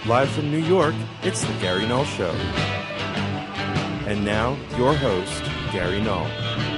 Live from New York, it's the Gary Null Show. And now, your host, Gary Null.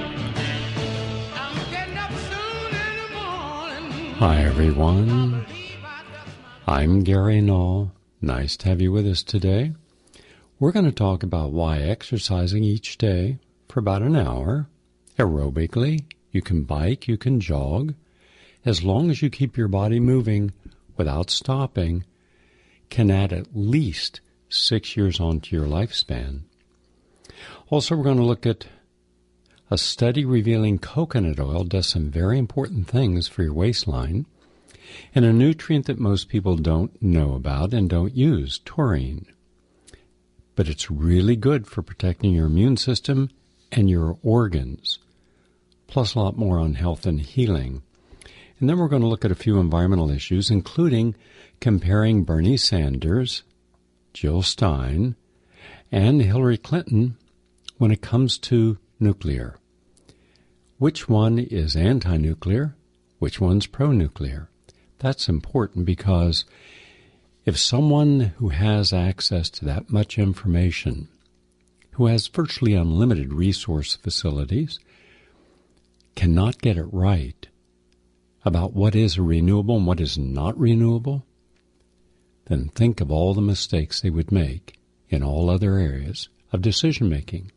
Hi, everyone. I'm Gary Null. Nice to have you with us today. We're going to talk about why exercising each day for about an hour, aerobically, you can bike, you can jog, as long as you keep your body moving without stopping, can add at least 6 years onto your lifespan. Also, we're going to look at a study revealing coconut oil does some very important things for your waistline, and a nutrient that most people don't know about and don't use, taurine. But it's really good for protecting your immune system and your organs, plus a lot more on health and healing. And then we're going to look at a few environmental issues, including comparing Bernie Sanders, Jill Stein, and Hillary Clinton when it comes to nuclear. Which one is anti-nuclear? Which one's pro-nuclear? That's important because if someone who has access to that much information, who has virtually unlimited resource facilities, cannot get it right about what is renewable and what is not renewable, then think of all the mistakes they would make in all other areas of decision-making.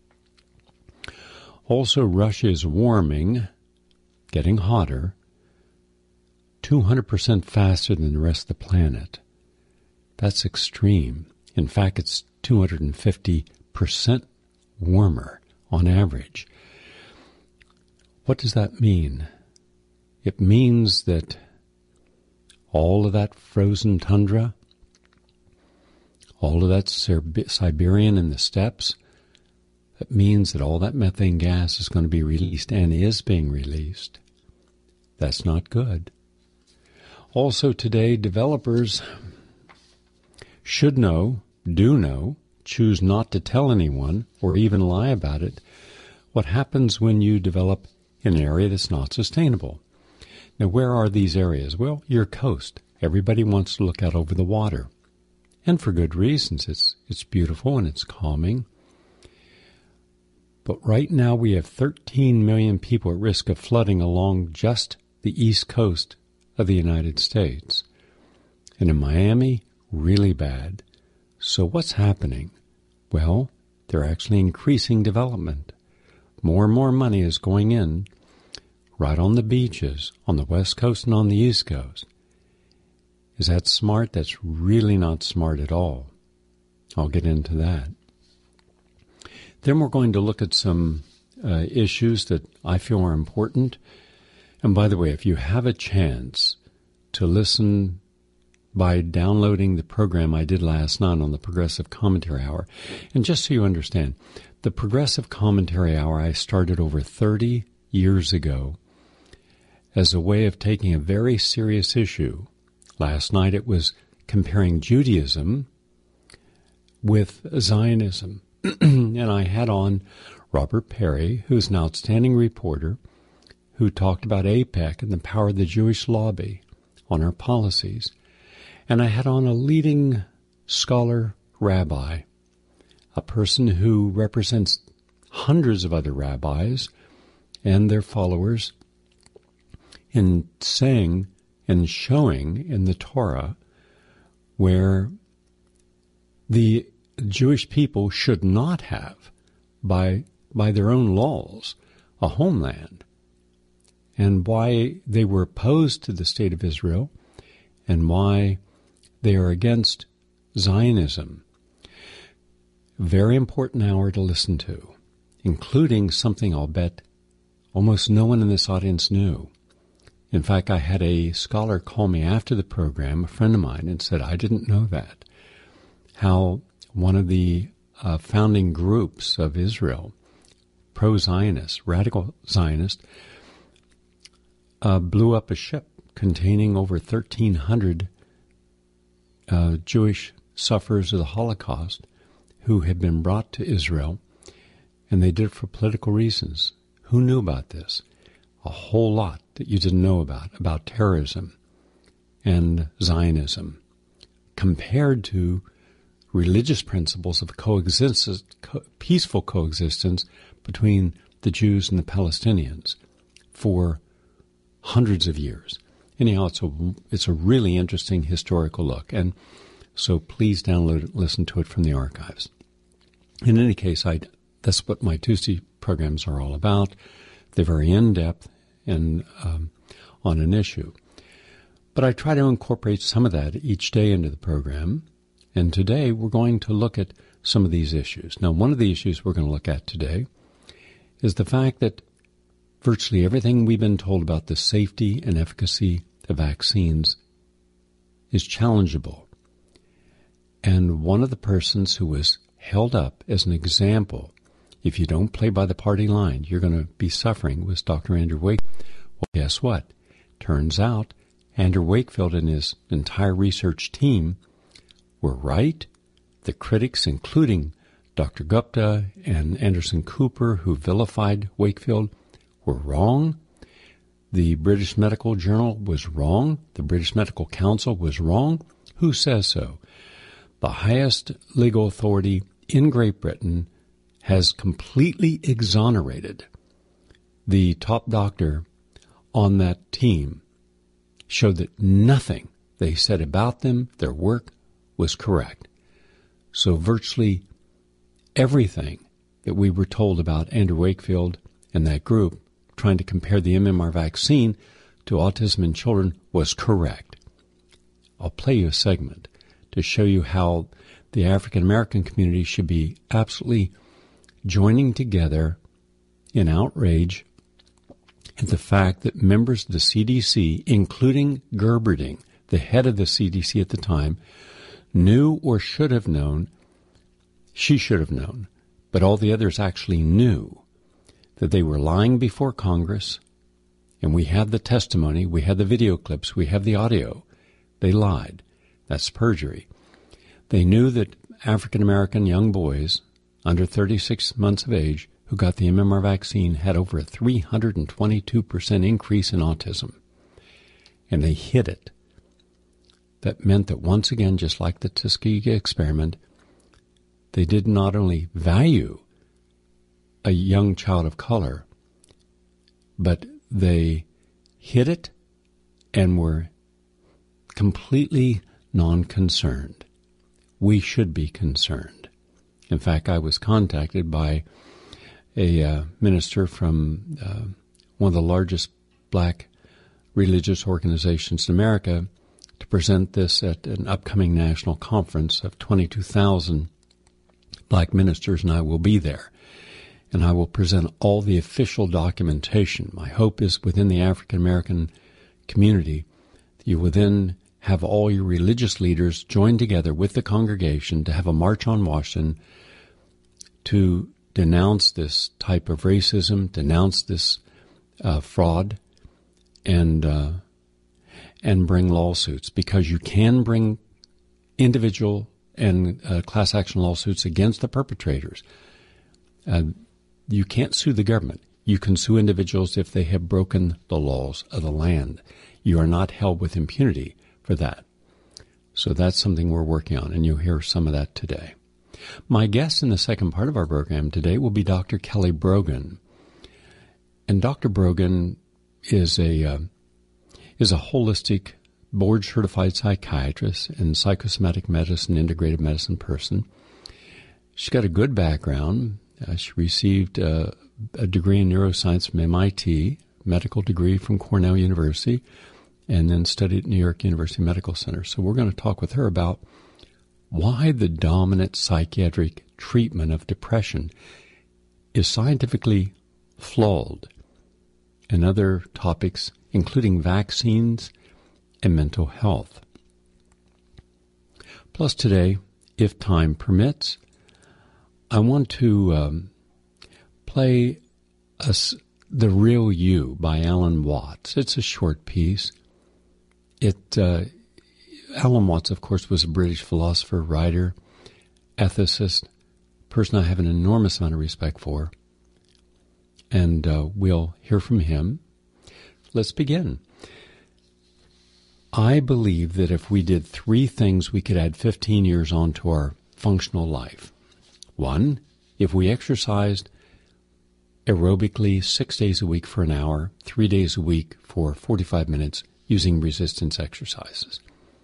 Also, Russia is warming, getting hotter, 200% faster than the rest of the planet. That's extreme. In fact, it's 250% warmer on average. What does that mean? It means that all of that frozen tundra, all of that Siberian in the steppes, that means that all that methane gas is going to be released and is being released. That's not good. Also today, developers should know, do know, choose not to tell anyone or even lie about it, what happens when you develop in an area that's not sustainable. Now, where are these areas? Well, your coast. Everybody wants to look out over the water. And for good reasons. It's beautiful and it's calming. But right now we have 13 million people at risk of flooding along just the east coast of the United States. And in Miami, really bad. So what's happening? Well, they're actually increasing development. More and more money is going in right on the beaches, on the West Coast and on the East Coast. Is that smart? That's really not smart at all. I'll get into that. Then we're going to look at some issues that I feel are important. And by the way, if you have a chance to listen by downloading the program I did last night on the Progressive Commentary Hour, and just so you understand, the Progressive Commentary Hour I started over 30 years ago as a way of taking a very serious issue. Last night it was comparing Judaism with Zionism. And I had on Robert Perry, who's an outstanding reporter, who talked about AIPAC and the power of the Jewish lobby on our policies. And I had on a leading scholar rabbi, a person who represents hundreds of other rabbis and their followers in saying and showing in the Torah where the Jewish people should not have, by their own laws, a homeland, and why they were opposed to the state of Israel, and why they are against Zionism. Very important hour to listen to, including something I'll bet almost no one in this audience knew. In fact, I had a scholar call me after the program, a friend of mine, and said, I didn't know that. How one of the founding groups of Israel, pro-Zionist, radical Zionist, blew up a ship containing over 1,300 Jewish sufferers of the Holocaust who had been brought to Israel, and they did it for political reasons. Who knew about this? A whole lot that you didn't know about terrorism and Zionism. compared to religious principles of peaceful coexistence between the Jews and the Palestinians for hundreds of years. Anyhow, it's a really interesting historical look, and so please download it, listen to it from the archives. In any case, that's what my Tuesday programs are all about. They're very in-depth and on an issue. But I try to incorporate some of that each day into the program, and today we're going to look at some of these issues. Now, one of the issues we're going to look at today is the fact that virtually everything we've been told about the safety and efficacy of vaccines is challengeable. And one of the persons who was held up as an example, if you don't play by the party line, you're going to be suffering, was Dr. Andrew Wakefield. Well, guess what? Turns out Andrew Wakefield and his entire research team were right. The critics, including Dr. Gupta and Anderson Cooper, who vilified Wakefield, were wrong. The British Medical Journal was wrong. The British Medical Council was wrong. Who says so? The highest legal authority in Great Britain has completely exonerated the top doctor on that team, showed that nothing they said about them, their work, was correct. So virtually everything that we were told about Andrew Wakefield and that group trying to compare the MMR vaccine to autism in children was correct. I'll play you a segment to show you how the African American community should be absolutely joining together in outrage at the fact that members of the CDC, including Gerberding, the head of the CDC at the time, knew or should have known, she should have known, but all the others actually knew that they were lying before Congress, and we have the testimony, we have the video clips, we have the audio. They lied. That's perjury. They knew that African American young boys under 36 months of age who got the MMR vaccine had over a 322% increase in autism. And they hid it. That meant that once again, just like the Tuskegee experiment, they did not only value a young child of color, but they hid it and were completely non-concerned. We should be concerned. In fact, I was contacted by a minister from one of the largest black religious organizations in America to present this at an upcoming national conference of 22,000 black ministers, and I will be there. And I will present all the official documentation. My hope is within the African American community, you will then have all your religious leaders join together with the congregation to have a march on Washington to denounce this type of racism, denounce this fraud, and bring lawsuits, because you can bring individual and class action lawsuits against the perpetrators. You can't sue the government. You can sue individuals if they have broken the laws of the land. You are not held with impunity for that. So that's something we're working on, and you'll hear some of that today. My guest in the second part of our program today will be Dr. Kelly Brogan. And Dr. Brogan is a holistic, board-certified psychiatrist and psychosomatic medicine, integrative medicine person. She's got a good background. She received a degree in neuroscience from MIT, medical degree from Cornell University, and then studied at New York University Medical Center. So we're going to talk with her about why the dominant psychiatric treatment of depression is scientifically flawed, and other topics, including vaccines and mental health. Plus today, if time permits, I want to play The Real You by Alan Watts. It's a short piece. Alan Watts, of course, was a British philosopher, writer, ethicist, person I have an enormous amount of respect for. And we'll hear from him. Let's begin. I believe that if we did 3 things, we could add 15 years onto our functional life. 1, if we exercised aerobically 6 days a week for an hour, 3 days a week for 45 minutes using resistance exercises.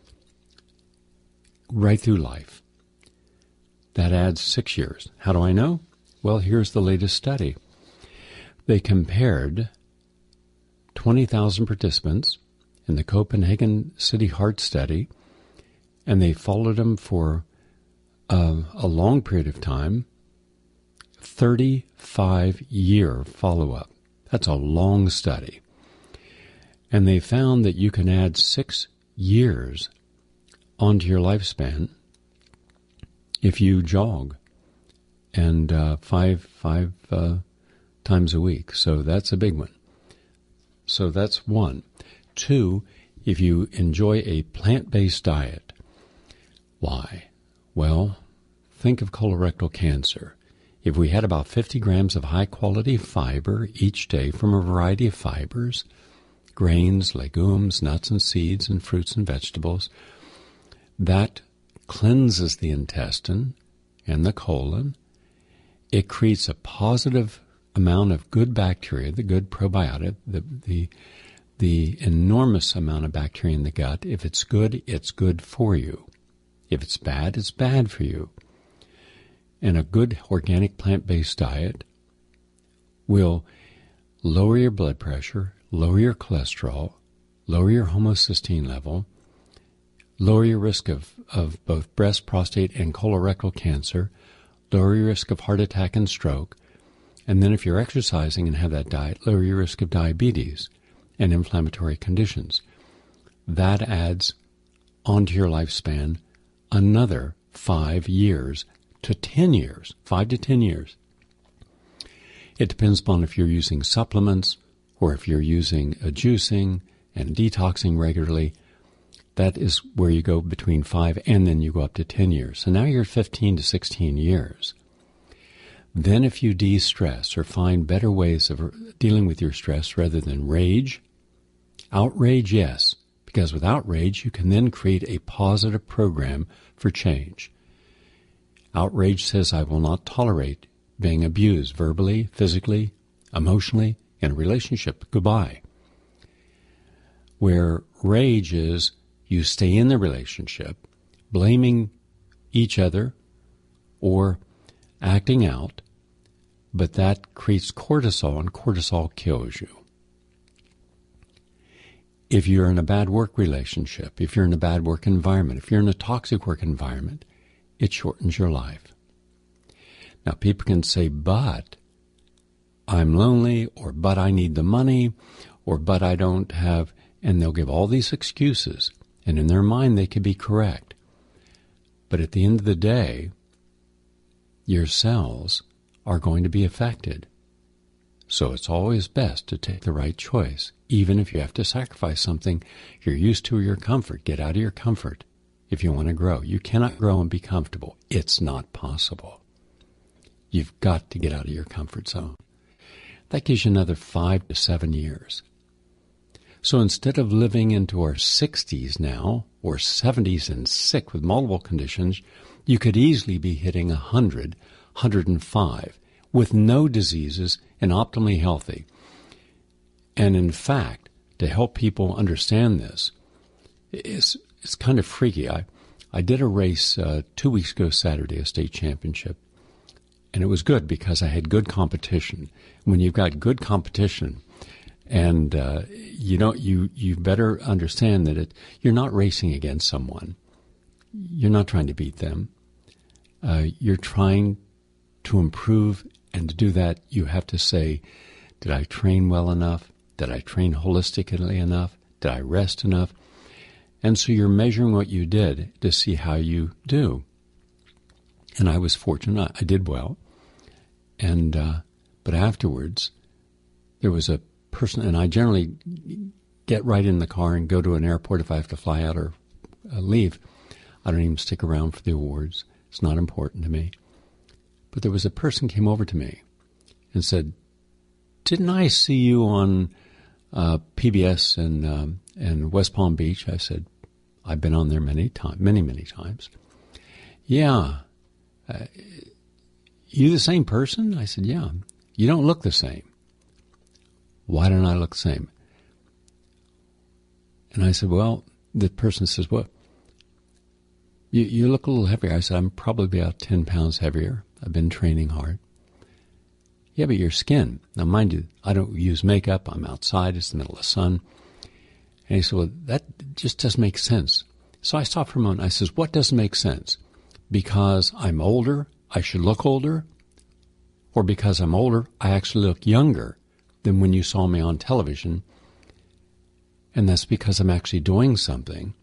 Right through life. That adds 6 years. How do I know? Well, here's the latest study. They compared 20,000 participants in the Copenhagen City Heart Study, and they followed them for a long period of time, 35-year follow-up. That's a long study. And they found that you can add 6 years onto your lifespan if you jog, and five times a week. So that's a big one. So that's 1. 2, if you enjoy a plant-based diet. Why? Well, think of colorectal cancer. If we had about 50 grams of high-quality fiber each day from a variety of fibers, grains, legumes, nuts and seeds, and fruits and vegetables, that cleanses the intestine and the colon. It creates a positive amount of good bacteria, the good probiotic, the enormous amount of bacteria in the gut. If it's good for you. If it's bad for you. And a good organic plant-based diet will lower your blood pressure, lower your cholesterol, lower your homocysteine level, lower your risk of both breast, prostate, and colorectal cancer, lower your risk of heart attack and stroke, and then if you're exercising and have that diet, lower your risk of diabetes and inflammatory conditions. That adds onto your lifespan another 5 years to 10 years, 5 to 10 years. It depends upon if you're using supplements or if you're using a juicing and detoxing regularly. That is where you go between 5 and then you go up to 10 years. So now you're 15 to 16 years. Then if you de-stress or find better ways of dealing with your stress rather than rage, outrage, yes, because with outrage you can then create a positive program for change. Outrage says, I will not tolerate being abused verbally, physically, emotionally, in a relationship. Goodbye. Where rage is, you stay in the relationship, blaming each other or acting out, but that creates cortisol, and cortisol kills you. If you're in a bad work relationship, if you're in a bad work environment, if you're in a toxic work environment, it shortens your life. Now, people can say, but I'm lonely, or but I need the money, or but I don't have, and they'll give all these excuses, and in their mind they could be correct. But at the end of the day, your cells are going to be affected. So it's always best to take the right choice, even if you have to sacrifice something you're used to or your comfort. Get out of your comfort if you want to grow. You cannot grow and be comfortable. It's not possible. You've got to get out of your comfort zone. That gives you another 5 to 7 years. So instead of living into our 60s now, or 70s and sick with multiple conditions, you could easily be hitting 100, 105, with no diseases and optimally healthy. And in fact, to help people understand this, it's kind of freaky. I did a race 2 weeks ago Saturday, a state championship, and it was good because I had good competition. When you've got good competition, and you better understand that you're not racing against someone. You're not trying to beat them. You're trying to improve, and to do that, you have to say, did I train well enough? Did I train holistically enough? Did I rest enough? And so you're measuring what you did to see how you do. And I was fortunate. I did well. And but afterwards, there was a person, and I generally get right in the car and go to an airport if I have to fly out or leave. I don't even stick around for the awards. It's not important to me. But there was a person came over to me and said, didn't I see you on PBS in West Palm Beach. I said, I've been on there many times. Yeah. You the same person? I said, yeah. You don't look the same. Why don't I look the same? And I said, well, the person says, well, you look a little heavier. I said, I'm probably about 10 pounds heavier. I've been training hard. Yeah, but your skin. Now, mind you, I don't use makeup. I'm outside. It's the middle of the sun. And he said, well, that just doesn't make sense. So I stopped for a moment. I says, what doesn't make sense? Because I'm older, I should look older? Or because I'm older, I actually look younger than when you saw me on television? And that's because I'm actually doing something.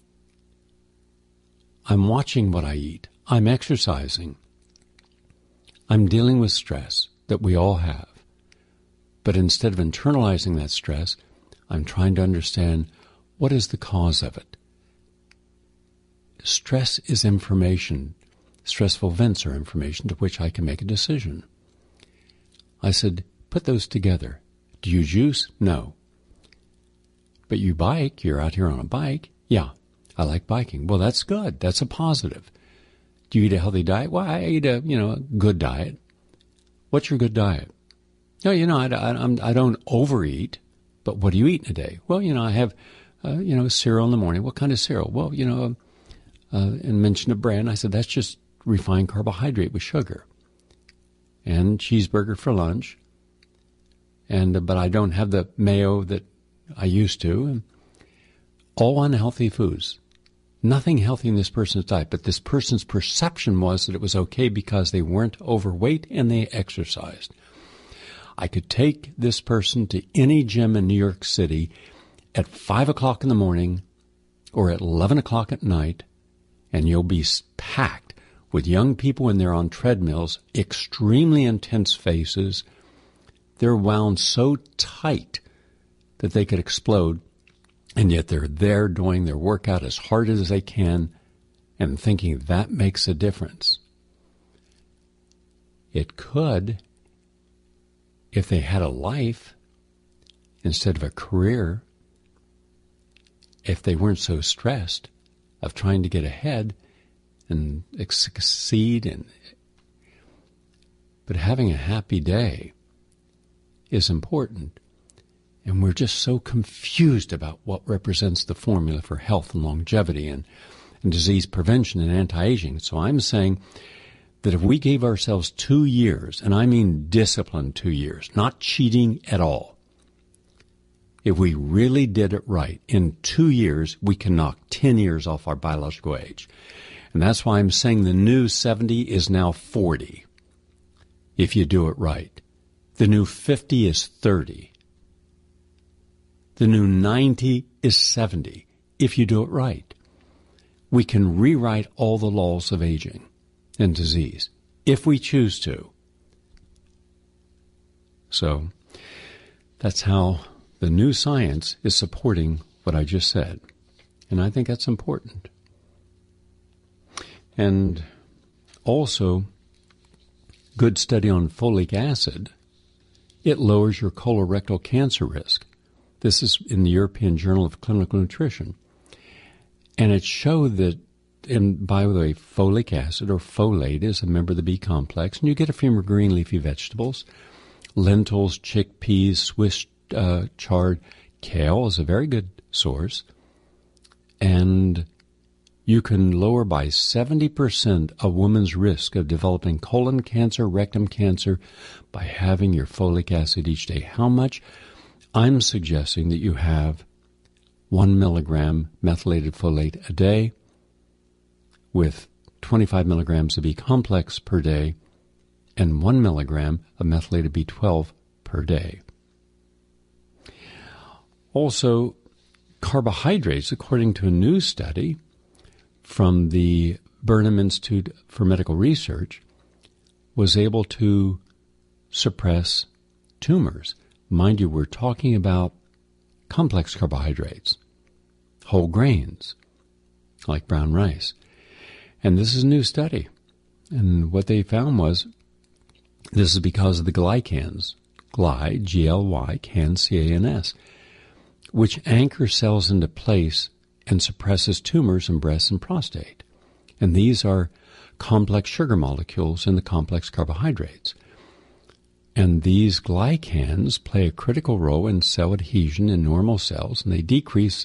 I'm watching what I eat. I'm exercising. I'm dealing with stress that we all have. But instead of internalizing that stress, I'm trying to understand what is the cause of it. Stress is information. Stressful events are information to which I can make a decision. I said, put those together. Do you juice? No. But you bike, you're out here on a bike. Yeah, I like biking. Well, that's good. That's a positive. Do you eat a healthy diet? Well, I eat a good diet. What's your good diet? No, I don't overeat. But what do you eat in a day? Well, I have, cereal in the morning. What kind of cereal? Well, and mentioned a brand. I said, that's just refined carbohydrate with sugar. And cheeseburger for lunch. But I don't have the mayo that I used to. And all unhealthy foods. Nothing healthy in this person's diet, but this person's perception was that it was okay because they weren't overweight and they exercised. I could take this person to any gym in New York City at 5 o'clock in the morning or at 11 o'clock at night, and you'll be packed with young people when they're on treadmills, extremely intense faces. They're wound so tight that they could explode, and yet they're there doing their workout as hard as they can and thinking that makes a difference. It could, if they had a life instead of a career, if they weren't so stressed of trying to get ahead and succeed. But having a happy day is important. And we're just so confused about what represents the formula for health and longevity and disease prevention and anti-aging. So I'm saying that if we gave ourselves 2 years, and I mean disciplined 2 years, not cheating at all, if we really did it right, in 2 years, we can knock 10 years off our biological age. And that's why I'm saying the new 70 is now 40, if you do it right. The new 50 is 30. The new 90 is 70, if you do it right. We can rewrite all the laws of aging and disease, if we choose to. So, that's how the new science is supporting what I just said. And I think that's important. And also, good study on folic acid, it lowers your colorectal cancer risk. This is in the European Journal of Clinical Nutrition. And it showed that, and by the way, folic acid or folate is a member of the B complex, and you get it from your green leafy vegetables. Lentils, chickpeas, Swiss chard, kale is a very good source. And you can lower by 70% a woman's risk of developing colon cancer, rectum cancer by having your folic acid each day. How much? I'm suggesting that you have 1 milligram methylated folate a day with 25 milligrams of B complex per day and 1 milligram of methylated B12 per day. Also, carbohydrates, according to a new study from the Burnham Institute for Medical Research, was able to suppress tumors. Mind you, we're talking about complex carbohydrates, whole grains, like brown rice. And this is a new study. And what they found was this is because of the glycans, Gly, G-L-Y, CAN, C-A-N-S. which anchor cells into place and suppresses tumors in breast and prostate. And these are complex sugar molecules in the complex carbohydrates. And these glycans play a critical role in cell adhesion in normal cells, and they decrease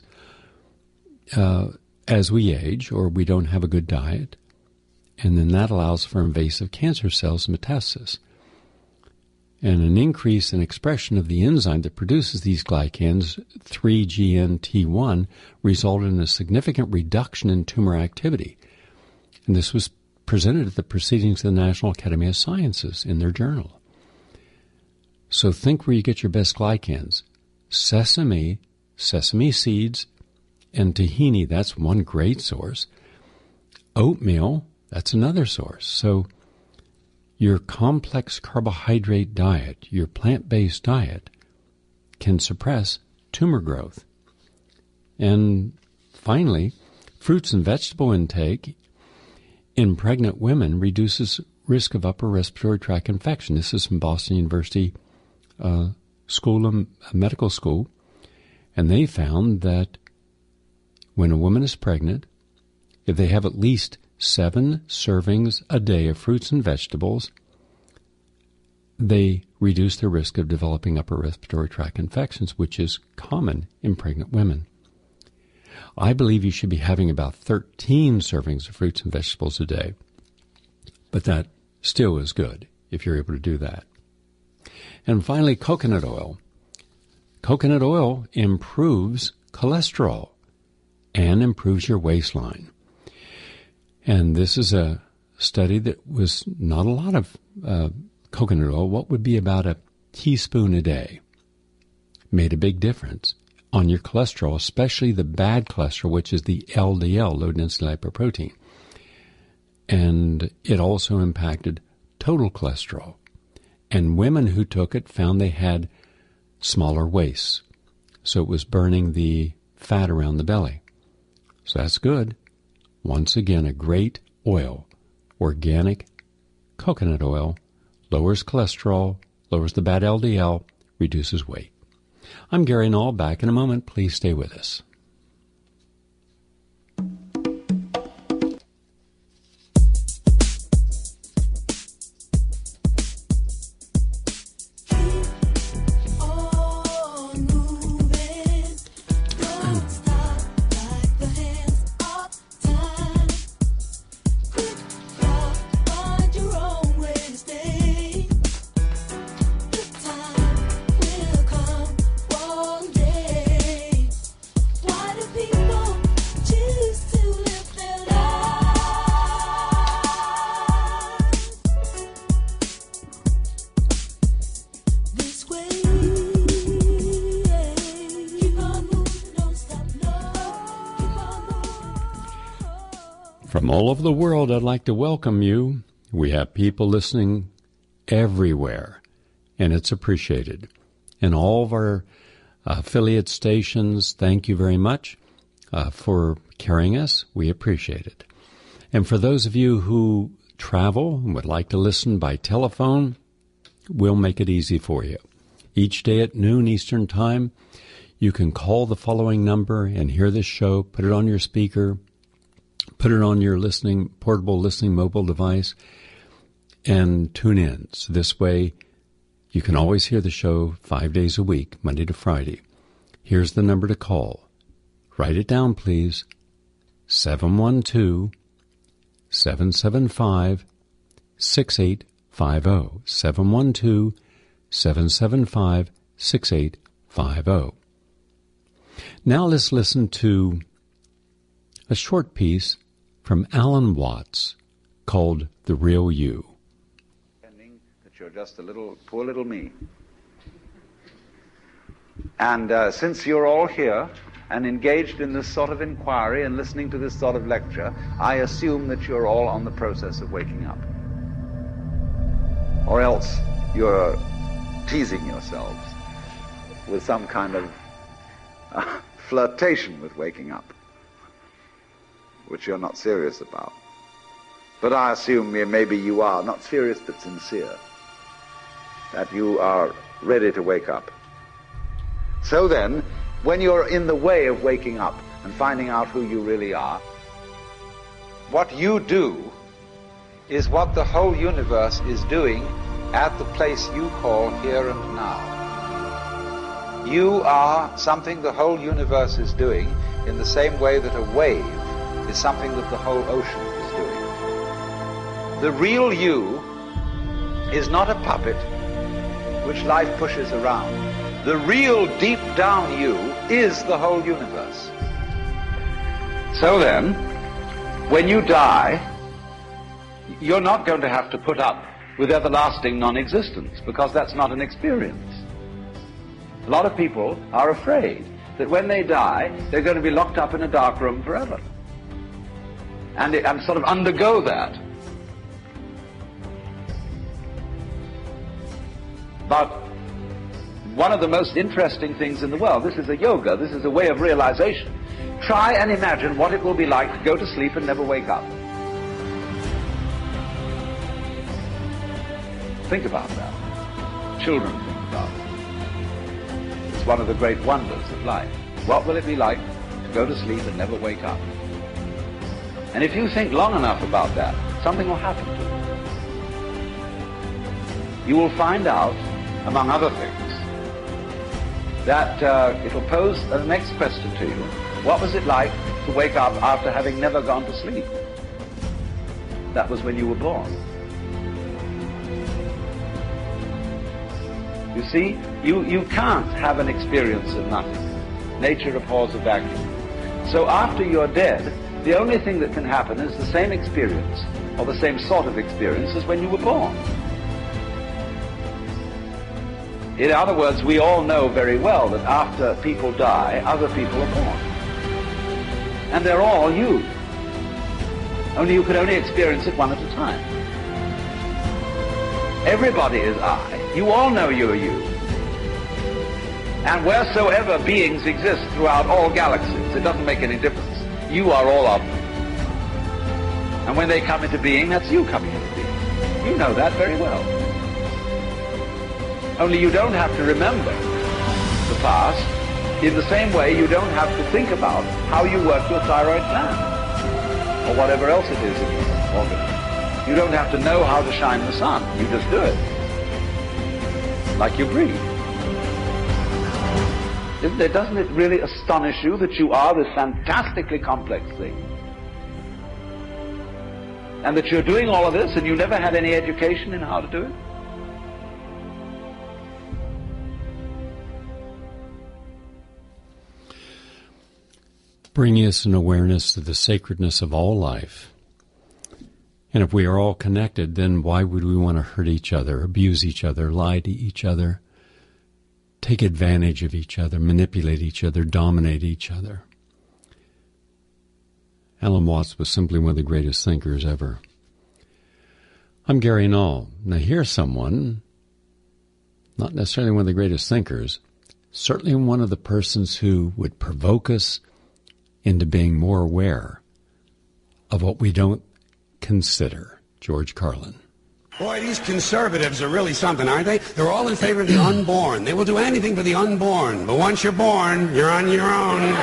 as we age or we don't have a good diet. And then that allows for invasive cancer cells and metastasis. And an increase in expression of the enzyme that produces these glycans, 3-GNT1, resulted in a significant reduction in tumor activity. And this was presented at the Proceedings of the National Academy of Sciences in their journal. So think where you get your best glycans. Sesame seeds, and tahini, that's one great source. Oatmeal, that's another source. So your complex carbohydrate diet, your plant-based diet, can suppress tumor growth. And finally, fruits and vegetable intake in pregnant women reduces risk of upper respiratory tract infection. This is from Boston University Medical School. And they found that when a woman is pregnant, if they have at least 7 servings a day of fruits and vegetables, they reduce their risk of developing upper respiratory tract infections, which is common in pregnant women. I believe you should be having about 13 servings of fruits and vegetables a day, but that still is good if you're able to do that. And finally, coconut oil. Coconut oil improves cholesterol and improves your waistline. And this is a study that was not a lot of coconut oil. What would be about a teaspoon a day made a big difference on your cholesterol, especially the bad cholesterol, which is the LDL, low-density lipoprotein. And it also impacted total cholesterol. And women who took it found they had smaller waists. So it was burning the fat around the belly. So that's good. Once again, a great oil, organic coconut oil, lowers cholesterol, lowers the bad LDL, reduces weight. I'm Gary Null. Back in a moment. Please stay with us. From all over the world, I'd like to welcome you. We have people listening everywhere, and it's appreciated. And all of our affiliate stations, thank you very much for carrying us. We appreciate it. And for those of you who travel and would like to listen by telephone, we'll make it easy for you. Each day at noon Eastern Time, you can call the following number and hear this show, put it on your speaker, put it on your portable listening mobile device, and tune in. So this way, you can always hear the show 5 days a week, Monday to Friday. Here's the number to call. Write it down, please. 712-775-6850. 712-775-6850. Now let's listen to a short piece from Alan Watts called The Real You. That you're just a poor little me. And since you're all here and engaged in this sort of inquiry and listening to this sort of lecture, I assume that you're all on the process of waking up. Or else you're teasing yourselves with some kind of flirtation with waking up, which you're not serious about. But I assume maybe you are, not serious but sincere, that you are ready to wake up. So then, when you're in the way of waking up and finding out who you really are, what you do is what the whole universe is doing at the place you call here and now. You are something the whole universe is doing in the same way that a wave is something that the whole ocean is doing. The real you is not a puppet which life pushes around. The real deep down you is the whole universe. So then, when you die, you're not going to have to put up with everlasting non-existence, because that's not an experience. A lot of people are afraid that when they die, they're going to be locked up in a dark room forever. And sort of undergo that. But one of the most interesting things in the world, this is a yoga, this is a way of realization. Try and imagine what it will be like to go to sleep and never wake up. Think about that. Children think about it. It's one of the great wonders of life. What will it be like to go to sleep and never wake up? And if you think long enough about that, something will happen to you. You will find out, among other things, that it'll pose the next question to you. What was it like to wake up after having never gone to sleep? That was when you were born. You see, you can't have an experience of nothing. Nature abhors a vacuum. So after you're dead, the only thing that can happen is the same experience, or the same sort of experience as when you were born. In other words, we all know very well that after people die, other people are born. And they're all you. Only you can only experience it one at a time. Everybody is I. You all know you are you. And wheresoever beings exist throughout all galaxies, it doesn't make any difference. You are all of them. And when they come into being, that's you coming into being. You know that very well. Only you don't have to remember the past. In the same way, you don't have to think about how you work your thyroid gland, or whatever else it is in your organism. You don't have to know how to shine the sun. You just do it. Like you breathe. Doesn't it really astonish you that you are this fantastically complex thing? And that you're doing all of this and you never had any education in how to do it? Bringing us an awareness to the sacredness of all life. And if we are all connected, then why would we want to hurt each other, abuse each other, lie to each other, take advantage of each other, manipulate each other, dominate each other? Alan Watts was simply one of the greatest thinkers ever. I'm Gary Null. Now here's someone, not necessarily one of the greatest thinkers, certainly one of the persons who would provoke us into being more aware of what we don't consider. George Carlin. Boy, these conservatives are really something, aren't they? They're all in favor of the unborn. They will do anything for the unborn. But once you're born, you're on your own.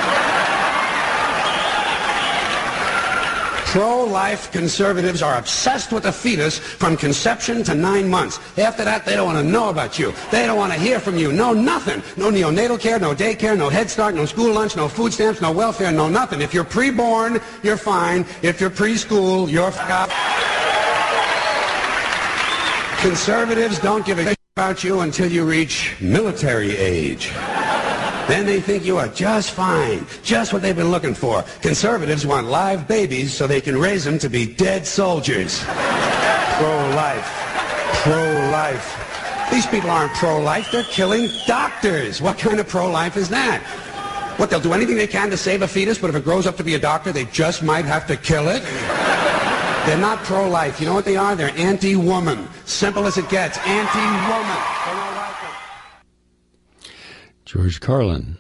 Pro-life conservatives are obsessed with the fetus from conception to 9 months. After that, they don't want to know about you. They don't want to hear from you. No, nothing. No neonatal care, no daycare, no Head Start, no school lunch, no food stamps, no welfare, no nothing. If you're pre-born, you're fine. If you're preschool, you're f***ed up. Conservatives don't give a shit about you until you reach military age. Then they think you are just fine, just what they've been looking for. Conservatives want live babies so they can raise them to be dead soldiers. Pro-life. Pro-life. These people aren't pro-life, they're killing doctors. What kind of pro-life is that? What, they'll do anything they can to save a fetus, but if it grows up to be a doctor, they just might have to kill it? They're not pro-life. You know what they are? They're anti-woman. Simple as it gets. Anti-woman. George Carlin.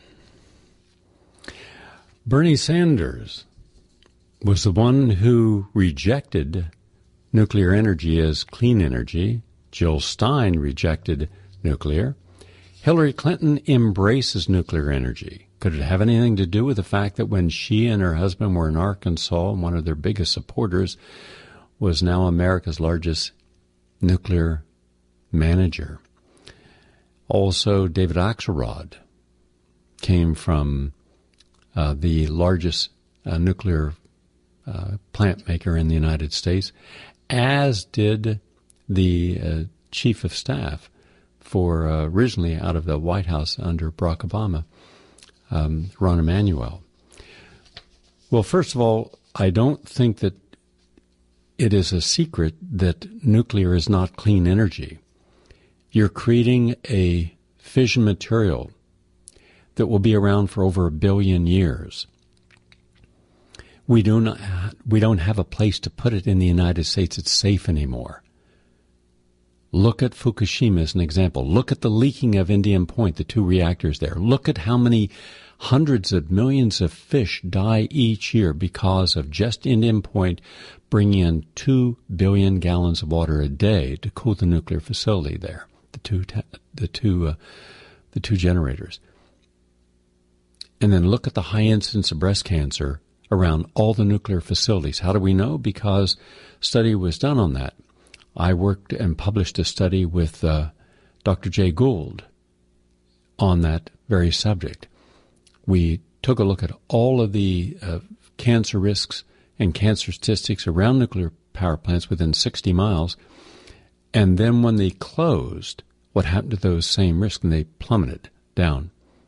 Bernie Sanders was the one who rejected nuclear energy as clean energy. Jill Stein rejected nuclear. Hillary Clinton embraces nuclear energy. Could it have anything to do with the fact that when she and her husband were in Arkansas, one of their biggest supporters was now America's largest nuclear manager? Also, David Axelrod came from the largest nuclear plant maker in the United States, as did the chief of staff for originally out of the White House under Barack Obama, Rahm Emanuel. Well, first of all, I don't think that it is a secret that nuclear is not clean energy. You're creating a fission material that will be around for over 1 billion years. We don't have a place to put it in the United States that's safe anymore. Look at Fukushima as an example. Look at the leaking of Indian Point, the 2 reactors there. Look at how many hundreds of millions of fish die each year because of just Indian Point bringing in 2 billion gallons of water a day to cool the nuclear facility there, the two generators. And then look at the high incidence of breast cancer around all the nuclear facilities. How do we know? Because study was done on that. I worked and published a study with Dr. Jay Gould on that very subject. We took a look at all of the cancer risks and cancer statistics around nuclear power plants within 60 miles, and then when they closed, what happened to those same risks, and they plummeted down.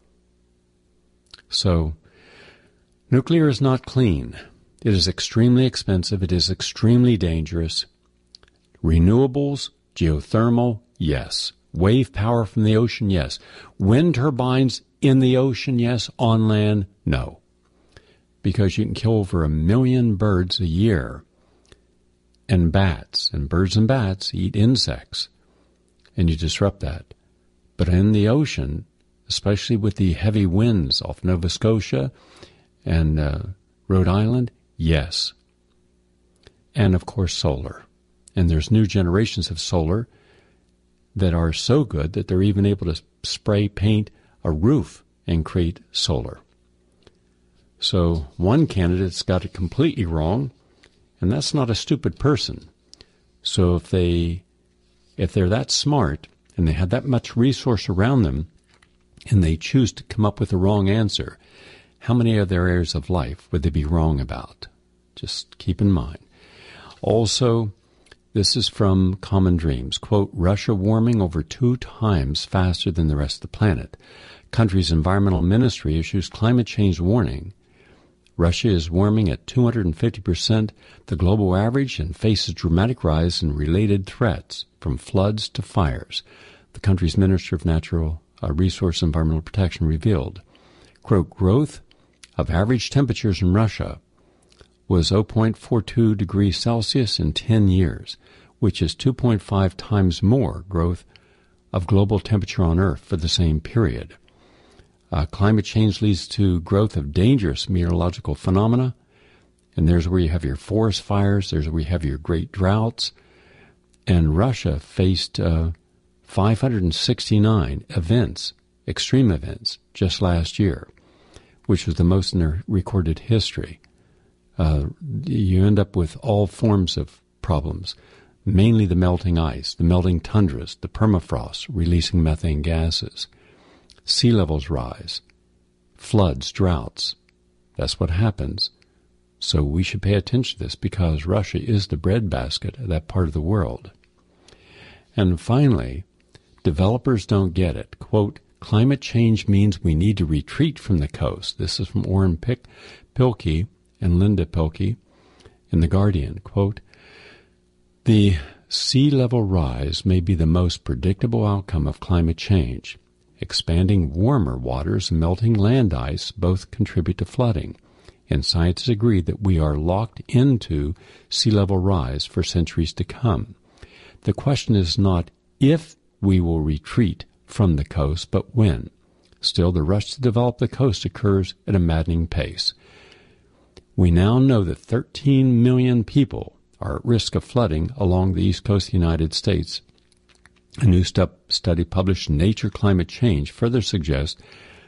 So, nuclear is not clean. It is extremely expensive. It is extremely dangerous. Renewables, geothermal, yes. Wave power from the ocean, yes. Wind turbines in the ocean, yes. On land, no. Because you can kill over 1 million birds a year. And bats, and birds and bats eat insects. And you disrupt that. But in the ocean, especially with the heavy winds off Nova Scotia and Rhode Island, yes. And, of course, solar. And there's new generations of solar that are so good that they're even able to spray paint a roof and create solar. So one candidate's got it completely wrong, and that's not a stupid person. So if they're that smart and they have that much resource around them and they choose to come up with the wrong answer, how many of their areas of life would they be wrong about? Just keep in mind. Also, this is from Common Dreams. Quote, Russia warming over 2 times faster than the rest of the planet. Country's environmental ministry issues climate change warning. Russia is warming at 250% the global average and faces dramatic rise in related threats, from floods to fires. The country's Minister of Natural Resource and Environmental Protection revealed. Quote, growth of average temperatures in Russia was 0.42 degrees Celsius in 10 years, which is 2.5 times more growth of global temperature on Earth for the same period. Climate change leads to growth of dangerous meteorological phenomena, and there's where you have your forest fires, there's where you have your great droughts, and Russia faced 569 events, extreme events, just last year, which was the most in their recorded history. You end up with all forms of problems, mainly the melting ice, the melting tundras, the permafrost releasing methane gases. Sea levels rise, floods, droughts. That's what happens. So we should pay attention to this because Russia is the breadbasket of that part of the world. And finally, developers don't get it. Quote, climate change means we need to retreat from the coast. This is from Orrin Pilkey and Linda Pilkey in The Guardian. Quote, the sea level rise may be the most predictable outcome of climate change. Expanding warmer waters and melting land ice both contribute to flooding, and scientists agree that we are locked into sea level rise for centuries to come. The question is not if we will retreat from the coast, but when. Still, the rush to develop the coast occurs at a maddening pace. We now know that 13 million people are at risk of flooding along the east coast of the United States. A new study published in Nature Climate Change further suggests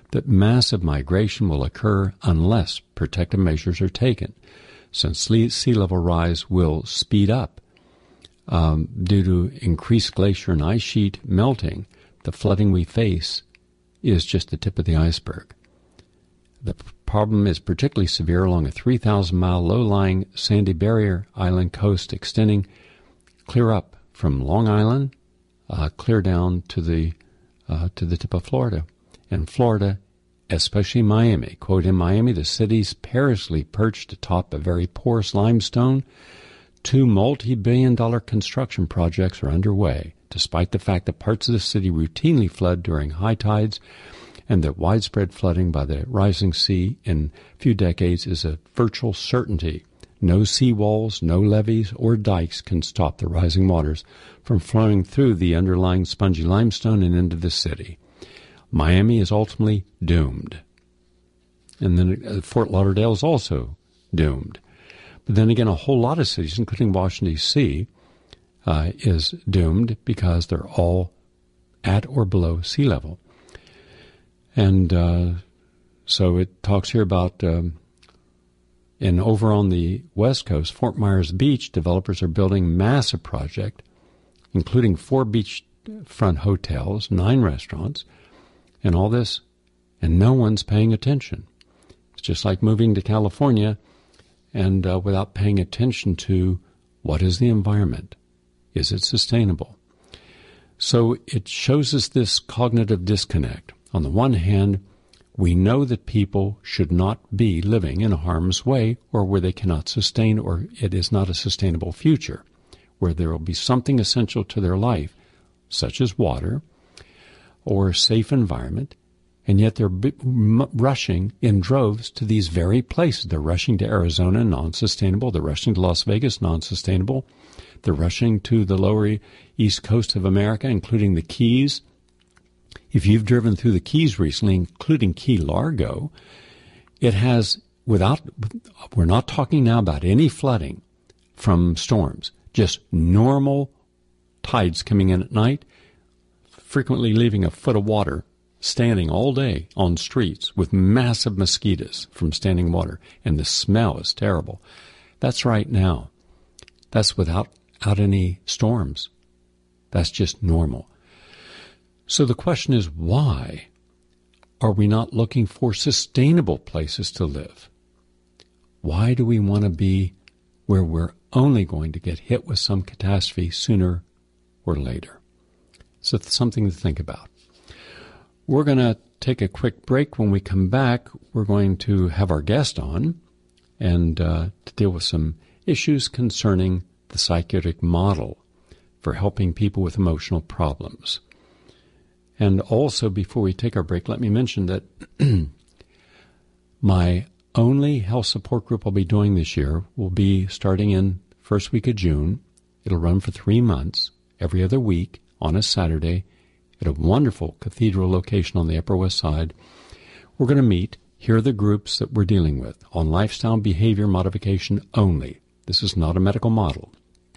that massive migration will occur unless protective measures are taken, since sea level rise will speed up due to increased glacier and ice sheet melting. The flooding we face is just the tip of the iceberg. The problem is particularly severe along a 3,000-mile low-lying sandy barrier island coast extending clear up from Long Island, clear down to the tip of Florida. And Florida, especially Miami. Quote, in Miami, the city's perilously perched atop a very porous limestone. 2 multi-billion-dollar construction projects are underway, despite the fact that parts of the city routinely flood during high tides, and that widespread flooding by the rising sea in a few decades is a virtual certainty. No seawalls, no levees, or dikes can stop the rising waters from flowing through the underlying spongy limestone and into the city. Miami is ultimately doomed. And then Fort Lauderdale is also doomed. But then again, a whole lot of cities, including Washington, D.C., is doomed because they're all at or below sea level. And so it talks here about, and over on the West Coast, Fort Myers Beach, developers are building massive project, including 4 beachfront hotels, 9 restaurants, and all this, and no one's paying attention. It's just like moving to California and without paying attention to what is the environment. Is it sustainable? So it shows us this cognitive disconnect. On the one hand, we know that people should not be living in harm's way or where they cannot sustain or it is not a sustainable future, where there will be something essential to their life, such as water or a safe environment, and yet they're rushing in droves to these very places. They're rushing to Arizona, non-sustainable. They're rushing to Las Vegas, non-sustainable. They're rushing to the lower east coast of America, including the Keys. If you've driven through the Keys recently, including Key Largo, it has, we're not talking now about any flooding from storms, just normal tides coming in at night, frequently leaving a foot of water standing all day on streets with massive mosquitoes from standing water, and the smell is terrible. That's right now. That's without any storms. That's just normal. So the question is, why are we not looking for sustainable places to live? Why do we want to be where we're only going to get hit with some catastrophe sooner or later? So it's something to think about. We're going to take a quick break. When we come back, we're going to have our guest on and to deal with some issues concerning the psychotic model for helping people with emotional problems. And also, before we take our break, let me mention that my only health support group I'll be doing this year will be starting in first week of June. It'll run for 3 months, every other week on a Saturday at a wonderful cathedral location on the Upper West Side. We're going to meet. Here are the groups that we're dealing with on lifestyle behavior modification only. This is not a medical model.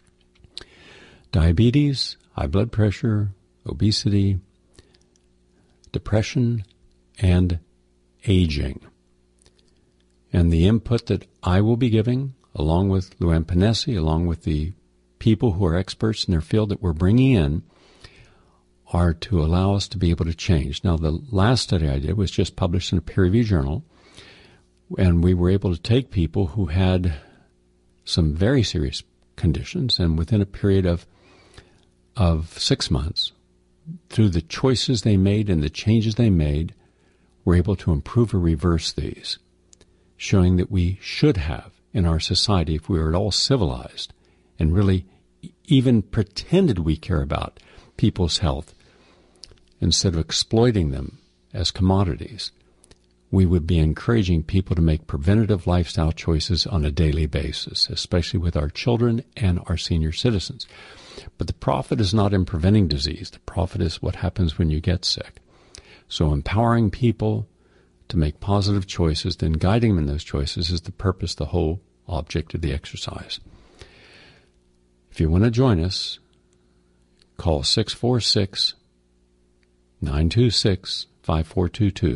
Diabetes, high blood pressure, obesity, depression, and aging. And the input that I will be giving, along with Luann Panesi, along with the people who are experts in their field that we're bringing in, are to allow us to be able to change. Now, the last study I did was just published in a peer-reviewed journal, and we were able to take people who had some very serious conditions, and within a period of 6 months, through the choices they made and the changes they made, we're able to improve or reverse these, showing that we should have in our society, if we were at all civilized and really even pretended we care about people's health, instead of exploiting them as commodities, we would be encouraging people to make preventative lifestyle choices on a daily basis, especially with our children and our senior citizens. But the profit is not in preventing disease. The profit is what happens when you get sick. So empowering people to make positive choices, then guiding them in those choices is the purpose, the whole object of the exercise. If you want to join us, call 646-926-5555. 646-946-5422,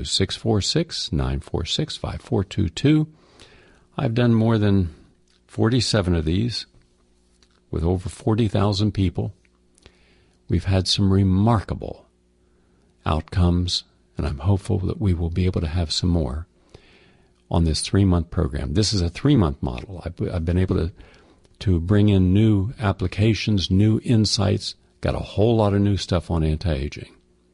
646-946-5422. I've done more than 47 of these with over 40,000 people. We've had some remarkable outcomes, and I'm hopeful that we will be able to have some more on this 3-month program. This is a 3-month model. I've been able to bring in new applications, new insights, got a whole lot of new stuff on anti-aging.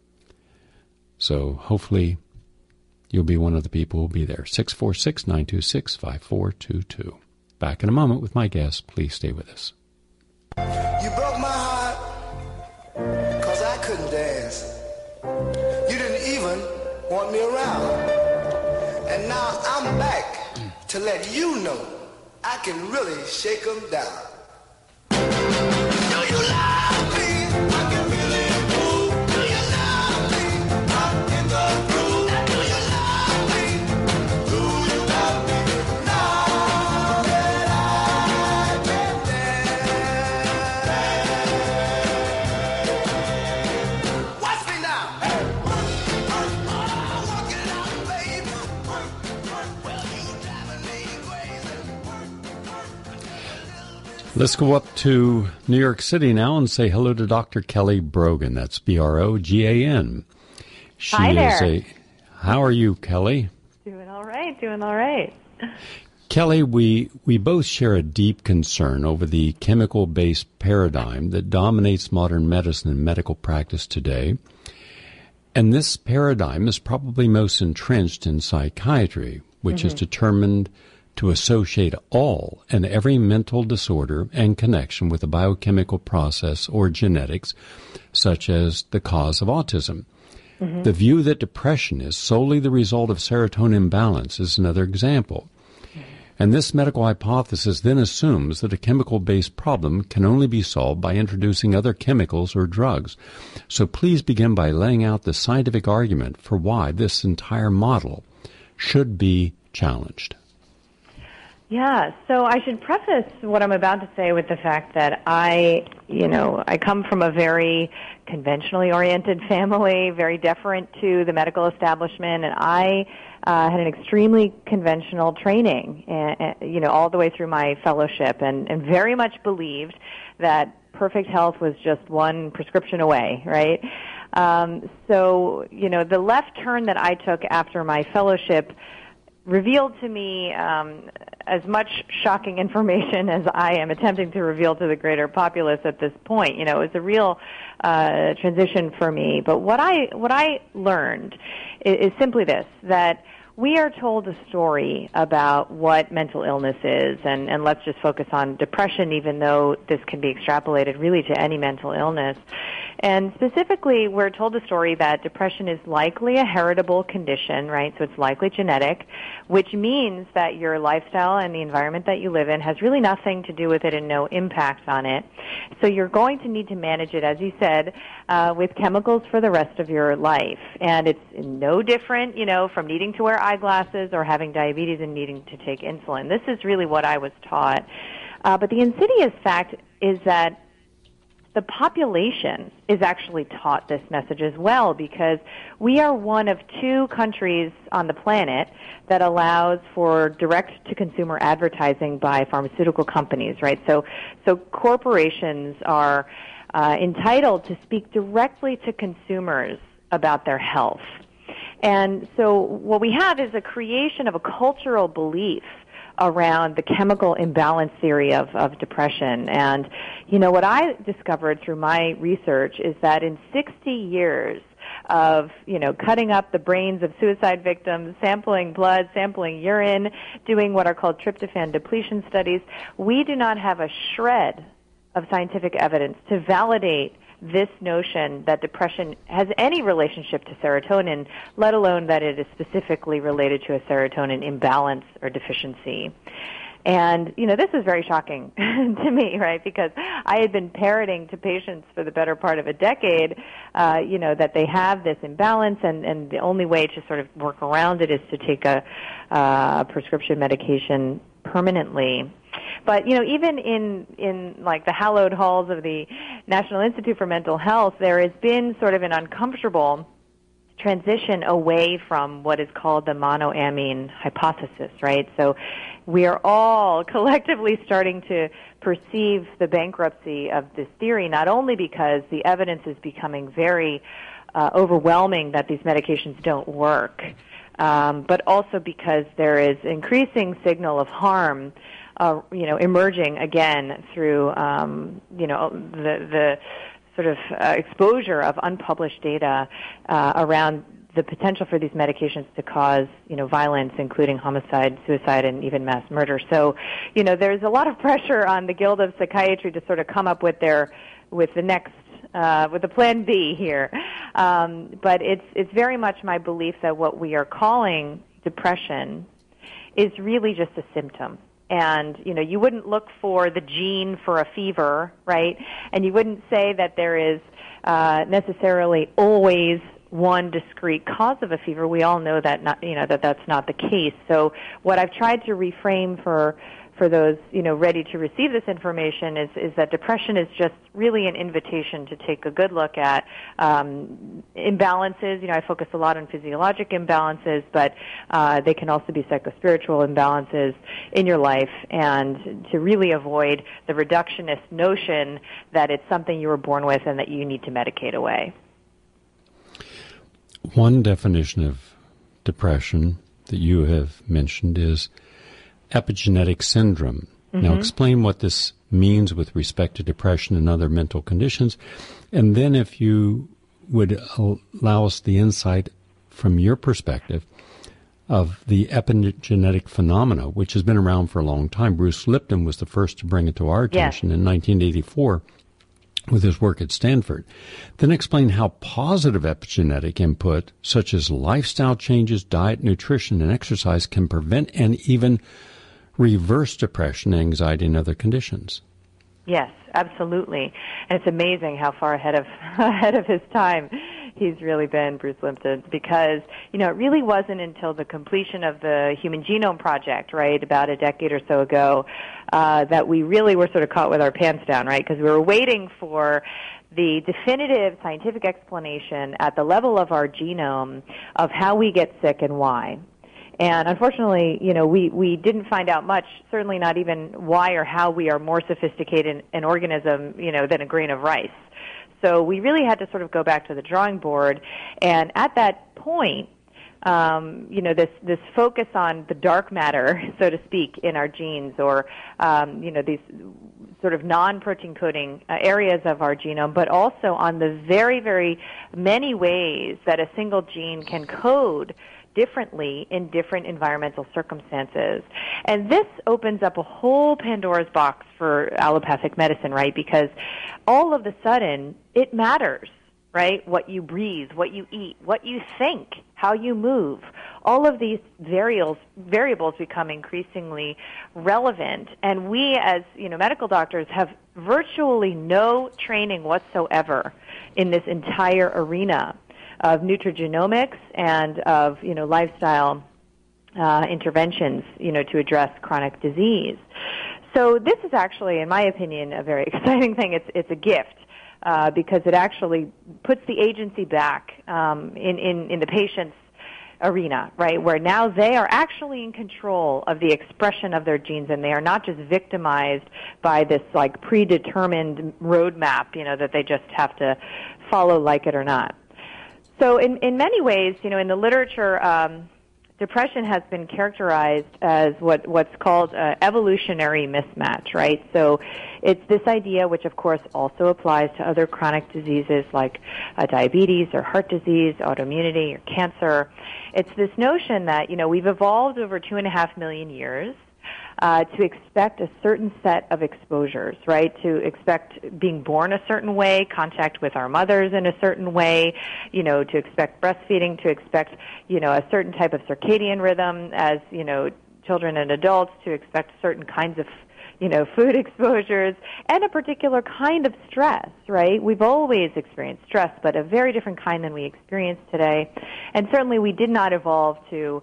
So hopefully you'll be one of the people who will be there. 646-926-5422. Back in a moment with my guest. Please stay with us. You broke my heart because I couldn't dance. You didn't even want me around. And now I'm back to let you know I can really shake them down. Do you love me? I can really move. Do you love me? I'm in the groove. Do you love me? Do you love me? Now that I can dance. Watch me now. Hey. Work it out, baby. Well, you driving me crazy. Let's go up to New York City now and say hello to Dr. Kelly Brogan. That's Brogan. Hi there. How are you, Kelly? Doing all right. Kelly, we both share a deep concern over the chemical-based paradigm that dominates modern medicine and medical practice today. And this paradigm is probably most entrenched in psychiatry, which is determined to associate all and every mental disorder and connection with a biochemical process or genetics, such as the cause of autism. The view that depression is solely the result of serotonin imbalance is another example. And this medical hypothesis then assumes that a chemical-based problem can only be solved by introducing other chemicals or drugs. So please begin by laying out the scientific argument for why this entire model should be challenged. Yeah, so I should preface what I'm about to say with the fact that I come from a very conventionally oriented family, very deferent to the medical establishment, and I had an extremely conventional training, all the way through my fellowship, and very much believed that perfect health was just one prescription away, right? So, the left turn that I took after my fellowship revealed to me as much shocking information as I am attempting to reveal to the greater populace at this point. It was a real transition for me. But what I learned is simply this, that we are told a story about what mental illness is, and let's just focus on depression, even though this can be extrapolated really to any mental illness. And specifically, we're told a story that depression is likely a heritable condition, right? So it's likely genetic, which means that your lifestyle and the environment that you live in has really nothing to do with it and no impact on it. So you're going to need to manage it, as you said, with chemicals for the rest of your life. And it's no different, from needing to wear eyeglasses or having diabetes and needing to take insulin. This is really what I was taught. But the insidious fact is that the population is actually taught this message as well, because we are one of 2 countries on the planet that allows for direct-to-consumer advertising by pharmaceutical companies, right? So corporations are entitled to speak directly to consumers about their health. And so what we have is a creation of a cultural belief around the chemical imbalance theory of depression. And, what I discovered through my research is that in 60 years of, cutting up the brains of suicide victims, sampling blood, sampling urine, doing what are called tryptophan depletion studies, we do not have a shred of scientific evidence to validate this notion that depression has any relationship to serotonin, let alone that it is specifically related to a serotonin imbalance or deficiency. And, this is very shocking to me, right, because I had been parroting to patients for the better part of a decade, that they have this imbalance, and the only way to sort of work around it is to take a prescription medication permanently. But, even in like the hallowed halls of the National Institute for Mental Health, there has been sort of an uncomfortable transition away from what is called the monoamine hypothesis, right? So we are all collectively starting to perceive the bankruptcy of this theory, not only because the evidence is becoming very overwhelming that these medications don't work, but also because there is increasing signal of harm, emerging again through, the sort of exposure of unpublished data around the potential for these medications to cause, violence, including homicide, suicide, and even mass murder. So, there's a lot of pressure on the Guild of Psychiatry to sort of come up with the plan B here. But it's very much my belief that what we are calling depression is really just a symptom. And, you wouldn't look for the gene for a fever, right? And you wouldn't say that there is necessarily always one discrete cause of a fever. We all know that that's not the case. So what I've tried to reframe for those, ready to receive this information is that depression is just really an invitation to take a good look at imbalances. I focus a lot on physiologic imbalances, but they can also be psychospiritual imbalances in your life, and to really avoid the reductionist notion that it's something you were born with and that you need to medicate away. One definition of depression that you have mentioned is epigenetic syndrome. Mm-hmm. Now, explain what this means with respect to depression and other mental conditions. And then if you would allow us the insight from your perspective of the epigenetic phenomena, which has been around for a long time. Bruce Lipton was the first to bring it to our attention in 1984 with his work at Stanford. Then explain how positive epigenetic input, such as lifestyle changes, diet, nutrition, and exercise, can prevent and even reverse depression, anxiety, and other conditions. Yes, absolutely. And it's amazing how far ahead of his time he's really been, Bruce Lipton, because, it really wasn't until the completion of the Human Genome Project, right, about a decade or so ago, that we really were sort of caught with our pants down, right, because we were waiting for the definitive scientific explanation at the level of our genome of how we get sick and why. And unfortunately, we didn't find out much, certainly not even why or how we are more sophisticated an organism, than a grain of rice. So we really had to sort of go back to the drawing board. And at that point, this focus on the dark matter, so to speak, in our genes, or, these sort of non-protein coding areas of our genome, but also on the very, very many ways that a single gene can code differently in different environmental circumstances. And this opens up a whole Pandora's box for allopathic medicine, right? Because all of a sudden, it matters, right? What you breathe, what you eat, what you think, how you move. All of these variables become increasingly relevant. And we, as medical doctors, have virtually no training whatsoever in this entire arena of nutrigenomics and of, lifestyle interventions, to address chronic disease. So this is actually, in my opinion, a very exciting thing. It's a gift because it actually puts the agency back in the patient's arena, right, where now they are actually in control of the expression of their genes, and they are not just victimized by this predetermined roadmap, that they just have to follow, like it or not. So in many ways, in the literature, depression has been characterized as what's called evolutionary mismatch, right? So it's this idea, which of course also applies to other chronic diseases like diabetes or heart disease, autoimmunity or cancer. It's this notion that, we've evolved over 2.5 million years to expect a certain set of exposures, right? To expect being born a certain way, contact with our mothers in a certain way, to expect breastfeeding, to expect, a certain type of circadian rhythm as, children and adults, to expect certain kinds of, food exposures, and a particular kind of stress, right? We've always experienced stress, but a very different kind than we experience today. And certainly we did not evolve to,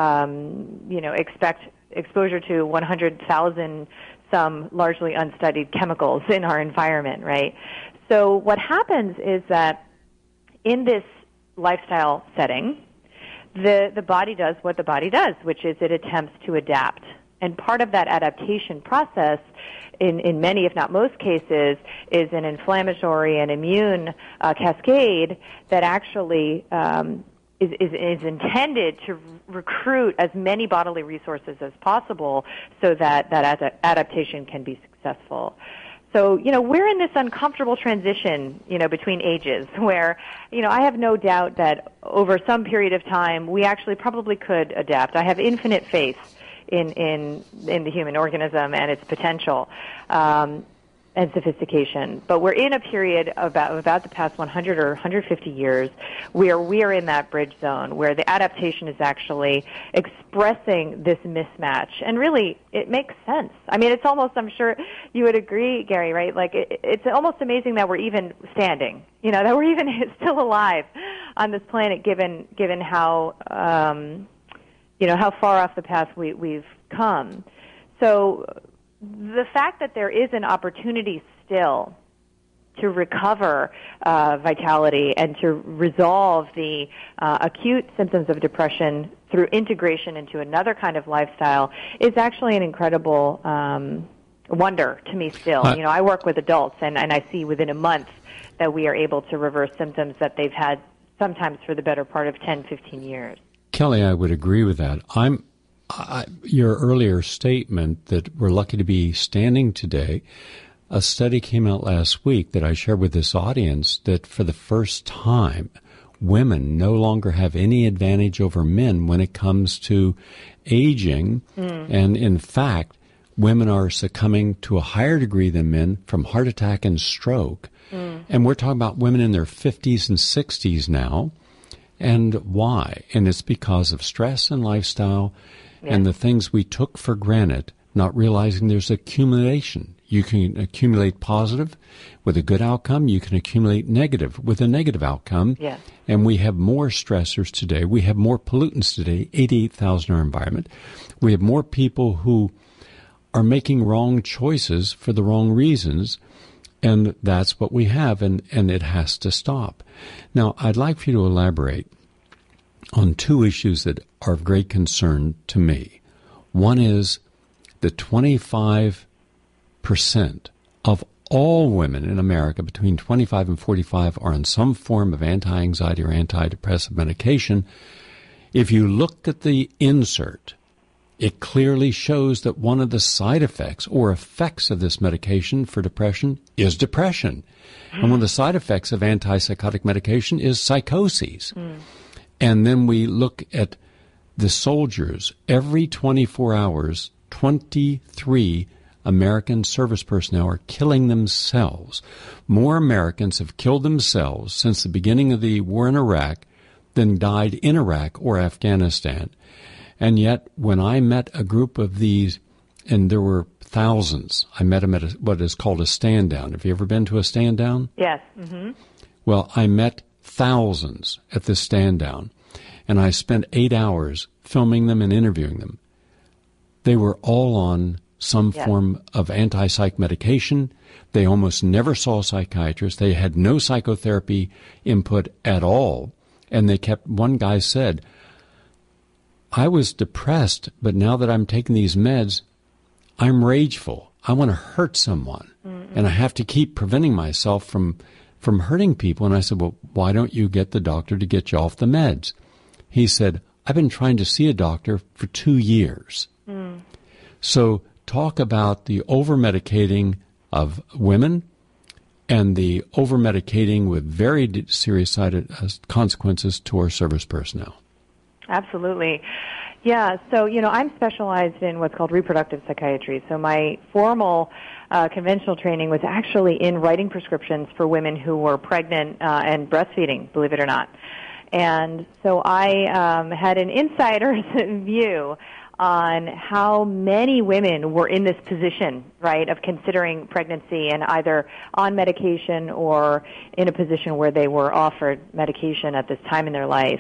expect exposure to 100,000 some largely unstudied chemicals in our environment, right? So what happens is that in this lifestyle setting, the body does what the body does, which is it attempts to adapt. And part of that adaptation process, in many, if not most cases, is an inflammatory and immune cascade that actually is intended to recruit as many bodily resources as possible so that adaptation can be successful. So, we're in this uncomfortable transition, between ages where, I have no doubt that over some period of time we actually probably could adapt. I have infinite faith in the human organism and its potential and sophistication. But we're in a period about the past 100 or 150 years where we are in that bridge zone where the adaptation is actually expressing this mismatch. And really, it makes sense. I mean, it's almost, I'm sure you would agree, Gary, right? Like, it's almost amazing that we're even standing, that we're even still alive on this planet given how, how far off the path we've come. So the fact that there is an opportunity still to recover vitality and to resolve the acute symptoms of depression through integration into another kind of lifestyle is actually an incredible wonder to me still. I work with adults, and I see within a month that we are able to reverse symptoms that they've had sometimes for the better part of 10, 15 years. Kelly, I would agree with that. Your earlier statement that we're lucky to be standing today, a study came out last week that I shared with this audience that for the first time, women no longer have any advantage over men when it comes to aging. And in fact, women are succumbing to a higher degree than men from heart attack and stroke. And we're talking about women in their 50s and 60s now. And why? And it's because of stress and lifestyle and the things we took for granted, not realizing there's accumulation. You can accumulate positive with a good outcome. You can accumulate negative with a negative outcome. Yes. And we have more stressors today. We have more pollutants today, 88,000 in our environment. We have more people who are making wrong choices for the wrong reasons. And that's what we have, and it has to stop. Now, I'd like for you to elaborate on two issues that are of great concern to me. One is the 25% of all women in America between 25 and 45 are on some form of anti-anxiety or antidepressant medication. If you looked at the insert, it clearly shows that one of the side effects or effects of this medication for depression is depression. And one of the side effects of antipsychotic medication is psychoses. And then we look at the soldiers. Every 24 hours, 23 American service personnel are killing themselves. More Americans have killed themselves since the beginning of the war in Iraq than died in Iraq or Afghanistan. And yet, when I met a group of these, and there were thousands, I met them at what is called a stand-down. Have you ever been to a stand-down? Yes. Well, I met thousands at this stand-down, and I spent 8 hours filming them and interviewing them. They were all on some form of anti-psych medication. They almost never saw a psychiatrist. They had no psychotherapy input at all. And they kept, one guy said, I was depressed, but now that I'm taking these meds, I'm rageful. I want to hurt someone. And I have to keep preventing myself from hurting people. And I said, well, why don't you get the doctor to get you off the meds? He said, I've been trying to see a doctor for 2 years. So talk about the over-medicating of women and the over-medicating with very serious side consequences to our service personnel. Absolutely. Yeah, so, I'm specialized in what's called reproductive psychiatry. So my formal conventional training was actually in writing prescriptions for women who were pregnant and breastfeeding, believe it or not. And so I had an insider's view on how many women were in this position, right, of considering pregnancy and either on medication or in a position where they were offered medication at this time in their life.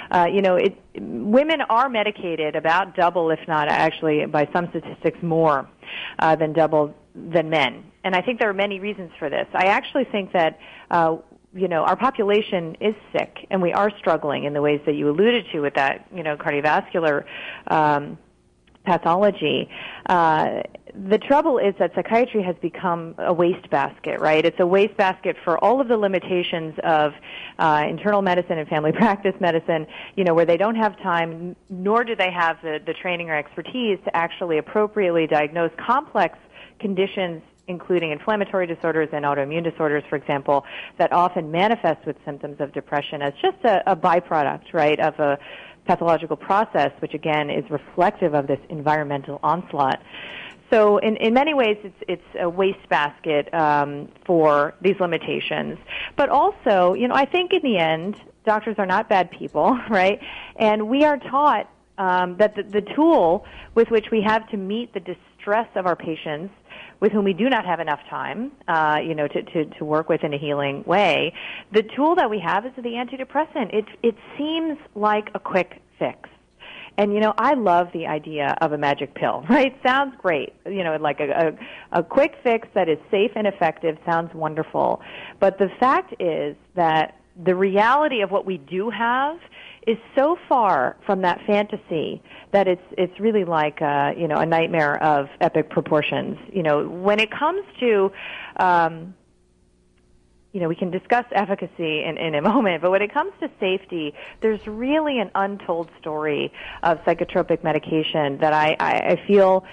Women are medicated about double, if not actually by some statistics more than double than men. And I think there are many reasons for this. I actually think that our population is sick, and we are struggling in the ways that you alluded to with that, cardiovascular pathology. The trouble is that psychiatry has become a wastebasket, right? It's a wastebasket for all of the limitations of internal medicine and family practice medicine, where they don't have time, nor do they have the training or expertise to actually appropriately diagnose complex conditions, including inflammatory disorders and autoimmune disorders, for example, that often manifest with symptoms of depression as just a byproduct, right, of a pathological process, which again is reflective of this environmental onslaught. So in many ways, it's a wastebasket for these limitations. But also, I think in the end, doctors are not bad people, right? And we are taught that the tool with which we have to meet the distress of our patients, with whom we do not have enough time, to work with in a healing way, the tool that we have is the antidepressant. It seems like a quick fix. And, I love the idea of a magic pill, right? Sounds great. Like a quick fix that is safe and effective sounds wonderful. But the fact is that the reality of what we do have is so far from that fantasy that it's really like, a nightmare of epic proportions. When it comes to, we can discuss efficacy in a moment, but when it comes to safety, there's really an untold story of psychotropic medication that I feel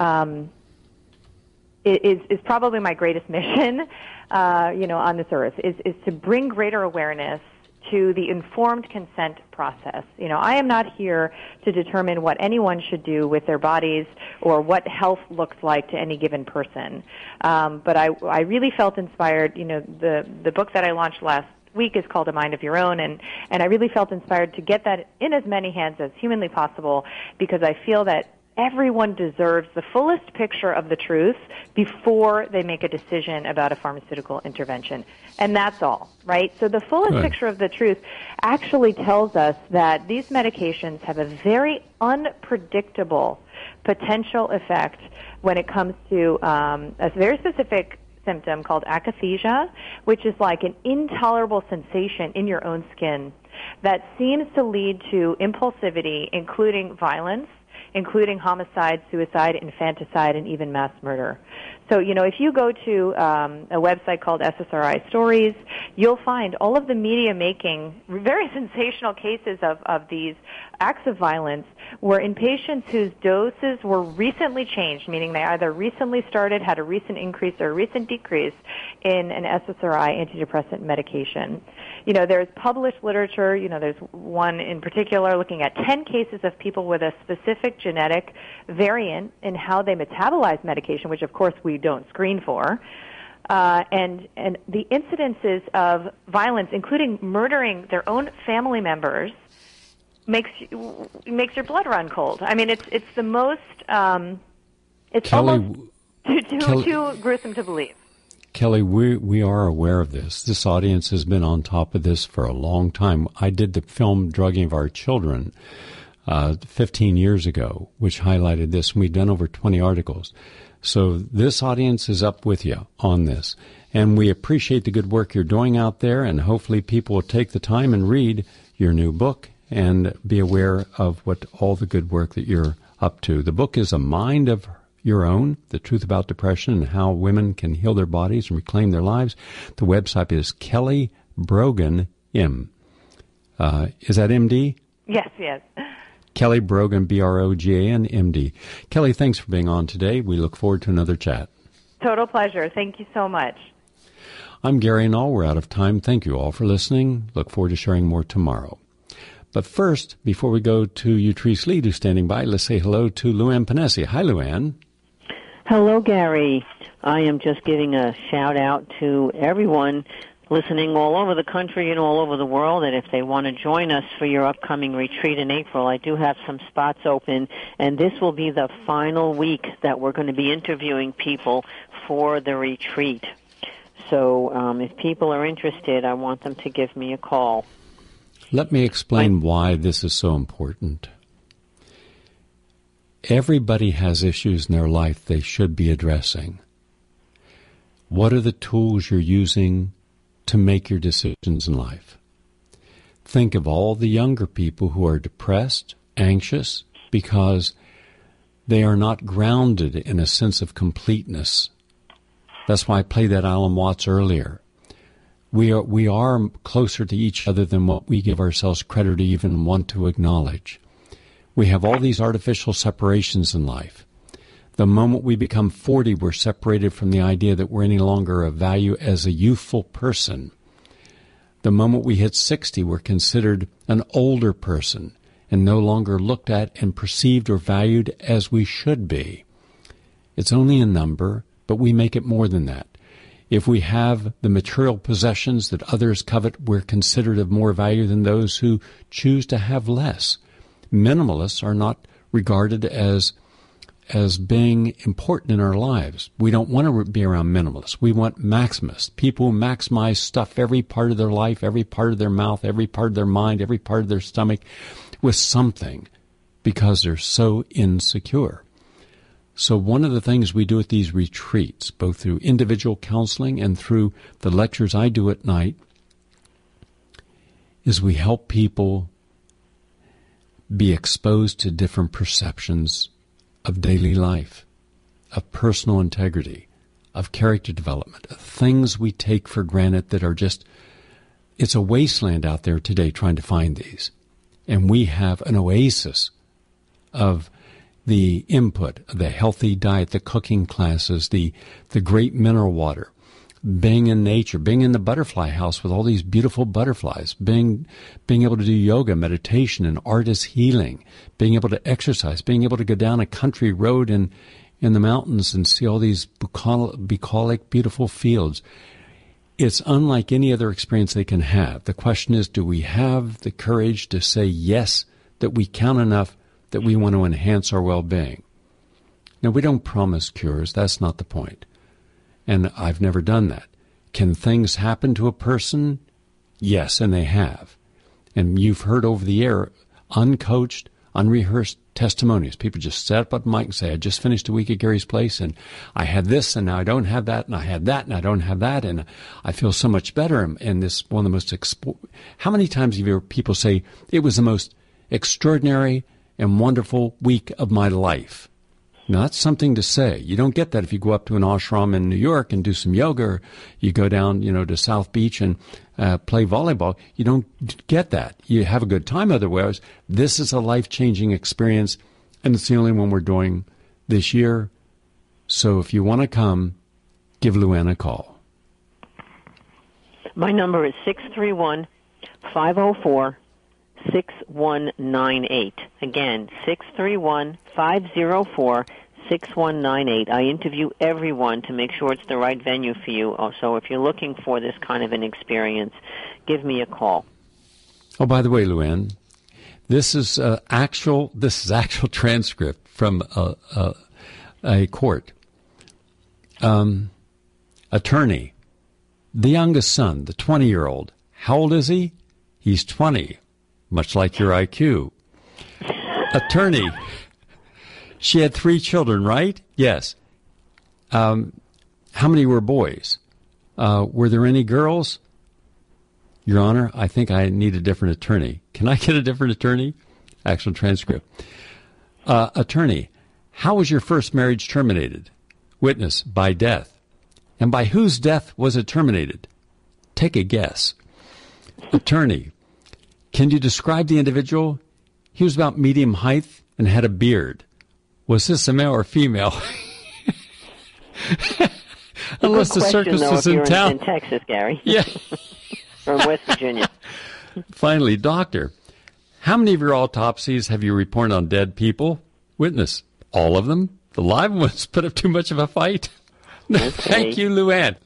is probably my greatest mission, on this earth, is to bring greater awareness to the informed consent process. I am not here to determine what anyone should do with their bodies or what health looks like to any given person. But I really felt inspired. The book that I launched last week is called A Mind of Your Own, and I really felt inspired to get that in as many hands as humanly possible, because I feel that everyone deserves the fullest picture of the truth before they make a decision about a pharmaceutical intervention. And that's all, right? So the fullest picture of the truth actually tells us that these medications have a very unpredictable potential effect when it comes to a very specific symptom called akathisia, which is like an intolerable sensation in your own skin that seems to lead to impulsivity, including violence, including homicide, suicide, infanticide, and even mass murder. So, if you go to a website called SSRI Stories, you'll find all of the media making very sensational cases of these acts of violence were in patients whose doses were recently changed, meaning they either recently started, had a recent increase or a recent decrease in an SSRI antidepressant medication. There's published literature, there's one in particular looking at 10 cases of people with a specific genetic variant in how they metabolize medication, which of course we don't screen for. And the incidences of violence, including murdering their own family members, makes your blood run cold. I mean, it's the most, it's Kelly, almost too gruesome to believe. Kelly, we are aware of this. This audience has been on top of this for a long time. I did the film Drugging of Our Children 15 years ago, which highlighted this, and we've done over 20 articles. So this audience is up with you on this. And we appreciate the good work you're doing out there, and hopefully people will take the time and read your new book and be aware of what all the good work that you're up to. The book is A Mind of Your Own, The Truth About Depression and How Women Can Heal Their Bodies and Reclaim Their Lives. The website is Kelly Brogan M. Is that MD? Yes. Kelly Brogan, Brogan, MD. Kelly, thanks for being on today. We look forward to another chat. Total pleasure. Thank you so much. I'm Gary Null. We're out of time. Thank you all for listening. Look forward to sharing more tomorrow. But first, before we go to Utrice Lead, who's standing by, let's say hello to Luann Panesi. Hi, Luann. Hello, Gary. I am just giving a shout-out to everyone listening all over the country and all over the world, and if they want to join us for your upcoming retreat in April, I do have some spots open, and this will be the final week that we're going to be interviewing people for the retreat. So if people are interested, I want them to give me a call. Let me explain why this is so important. Everybody has issues in their life they should be addressing. What are the tools you're using to make your decisions in life. Think of all the younger people who are depressed, anxious, because they are not grounded in a sense of completeness. That's why I played that Alan Watts earlier. We are closer to each other than what we give ourselves credit to even want to acknowledge. We have all these artificial separations in life. The moment we become 40, we're separated from the idea that we're any longer of value as a youthful person. The moment we hit 60, we're considered an older person and no longer looked at and perceived or valued as we should be. It's only a number, but we make it more than that. If we have the material possessions that others covet, we're considered of more value than those who choose to have less. Minimalists are not regarded as being important in our lives. We don't want to be around minimalists. We want maximalists, people who maximize stuff, every part of their life, every part of their mouth, every part of their mind, every part of their stomach, with something, because they're so insecure. So one of the things we do at these retreats, both through individual counseling and through the lectures I do at night, is we help people be exposed to different perceptions of daily life, of personal integrity, of character development, of things we take for granted that are just, it's a wasteland out there today trying to find these. And we have an oasis of the input, the healthy diet, the cooking classes, the great mineral water, being in nature, being in the butterfly house with all these beautiful butterflies, being able to do yoga, meditation, and artist healing, being able to exercise, being able to go down a country road in the mountains and see all these bucolic, beautiful fields. It's unlike any other experience they can have. The question is, do we have the courage to say yes, that we count enough, that we want to enhance our well-being? Now, we don't promise cures. That's not the point. And I've never done that. Can things happen to a person? Yes, and they have. And you've heard over the air uncoached, unrehearsed testimonies. People just set up a mic and say, I just finished a week at Gary's place, and I had this, and now I don't have that, and I had that, and I don't have that, and I feel so much better. And this one of the most how many times have you heard people say, it was the most extraordinary and wonderful week of my life? Now, that's something to say. You don't get that if you go up to an ashram in New York and do some yoga, or you go down, to South Beach and play volleyball. You don't get that. You have a good time otherwise. This is a life-changing experience, and it's the only one we're doing this year. So if you want to come, give Luann a call. My number is 631-504-6198. Again, 631-504-6198. I interview everyone to make sure it's the right venue for you. So if you're looking for this kind of an experience, give me a call. Oh, by the way, Luann, this is actual transcript from a court. Attorney, the youngest son, the 20-year-old. How old is he? He's 20. Much like your IQ. Attorney, she had 3 children, right? Yes. How many were boys? Were there any girls? Your Honor, I think I need a different attorney. Can I get a different attorney? Actual transcript. Attorney, how was your first marriage terminated? Witness, by death. And by whose death was it terminated? Take a guess. Attorney, can you describe the individual? He was about medium height and had a beard. Was this a male or female? Unless the circus was in town. In Texas, Gary. Yeah. Or West Virginia. Finally, doctor, how many of your autopsies have you reported on dead people? Witness, all of them. The live ones put up too much of a fight. Okay. Thank you, Luann.